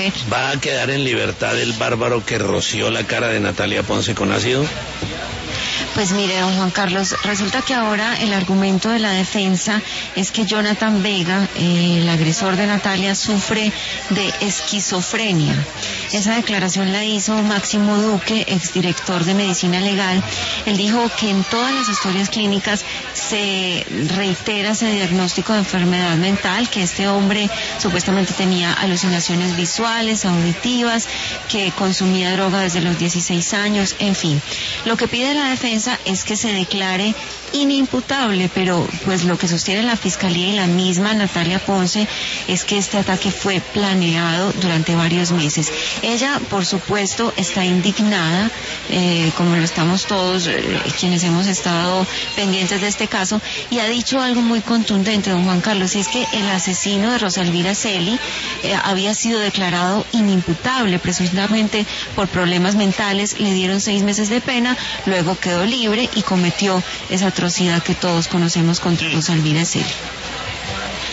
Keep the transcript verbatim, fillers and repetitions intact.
ver. ¿Va a quedar en libertad el bárbaro que roció la cara de Natalia Ponce con ácido? Pues mire, don Juan Carlos, resulta que ahora el argumento de la defensa es que Jonathan Vega, eh, el agresor de Natalia, sufre de esquizofrenia. Esa declaración la hizo Máximo Duque, exdirector de Medicina Legal. Él dijo que en todas las historias clínicas se reitera ese diagnóstico de enfermedad mental, que este hombre supuestamente tenía alucinaciones visuales, auditivas, que consumía droga desde los dieciséis años, en fin. Lo que pide la defensa es que se declare inimputable, pero pues lo que sostiene la Fiscalía y la misma Natalia Ponce es que este ataque fue planeado durante varios meses. Ella, por supuesto, está indignada, eh, como lo estamos todos eh, quienes hemos estado pendientes de este caso, y ha dicho algo muy contundente, don Juan Carlos, y es que el asesino de Rosalvira Celi eh, había sido declarado inimputable, presuntamente por problemas mentales, le dieron seis meses de pena, luego quedó libre y cometió esa atrocidad que todos conocemos contra Rosalvira Celi.